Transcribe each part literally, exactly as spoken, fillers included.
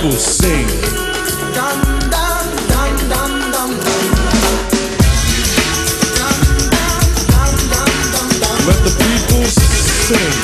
people sing. Let the people sing.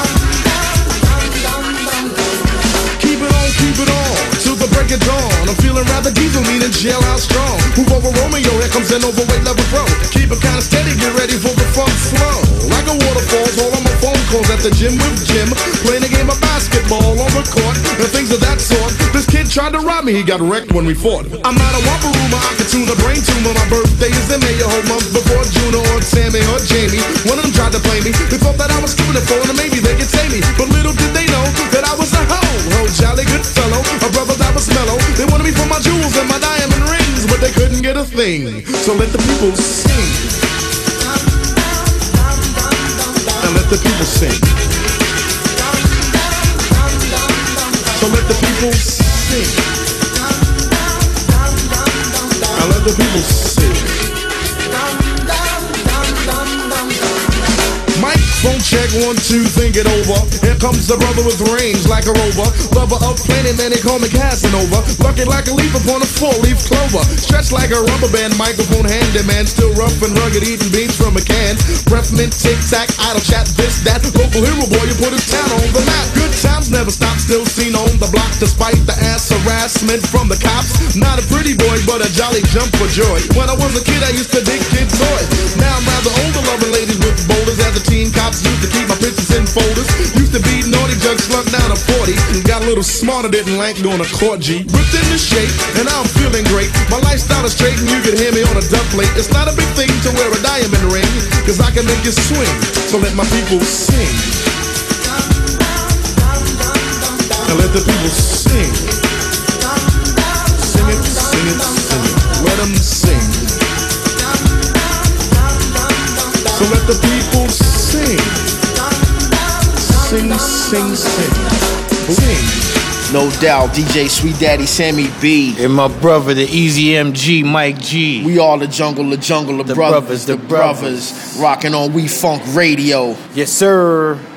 Keep it on, keep it on, till the break of dawn. I'm feeling rather diesel, meaning jailhouse strong. Move over Romeo, here comes an overweight level pro. Keep it kinda steady, get ready for the funk flow. Like a waterfall, all on my phone calls at the gym with Jim. Playing a game of basketball on the court, and things of that sort. This kid tried to rob me, he got wrecked when we fought. I'm not a whopper rumor, I can tune a brain tumor. My birthday is in May, a whole month before June or Tammy or Jamie. One of them tried to play me, they thought that I was stupid and phone, and maybe they could say me. But little did they know that I was a hoe, ho, jolly good fellow, a brother that was mellow. They wanted me for my jewels and my diamond rings, but they couldn't get a thing. So let the people sing. And let the people sing. So let the people sing. And let the people sing. Microphone check, one, two, think it over. Here comes the brother with range like a rover. Lover of plenty, man, they call me Casanova. Lucky like a leaf upon a four-leaf clover. Stretched like a rubber band, microphone handyman. Still rough and rugged, eating beans from a can. Breath mint, tic-tac, idle chat, this, that. Local hero boy, you put his town on the map. Good times never stop, still seen on the block. Despite the ass harassment from the cops. Not a pretty boy, but a jolly jump for joy. When I was a kid, I used to dig kid toys. Now I'm rather older, loving ladies with boulders. As a teen, cops used to keep my pictures in folders. Used to be naughty, jug slunk down a forty. Got a little smarter, didn't like on a court G. Ripped into shape, and I'm feeling great. My lifestyle is straight, and you can hear me on a duck plate. It's not a big thing to wear a diamond ring, cause I can make you swing. So let my people sing. And let the people sing. Sing it, sing it, sing it. Let them sing. So let the people sing. Sing, sing, sing. Sing. No doubt, D J Sweet Daddy Sammy B. And my brother, the Easy M G, Mike G. We all the jungle, the jungle, the, The brothers, brothers, the the brothers. brothers. Rocking on We Funk Radio. Yes, sir.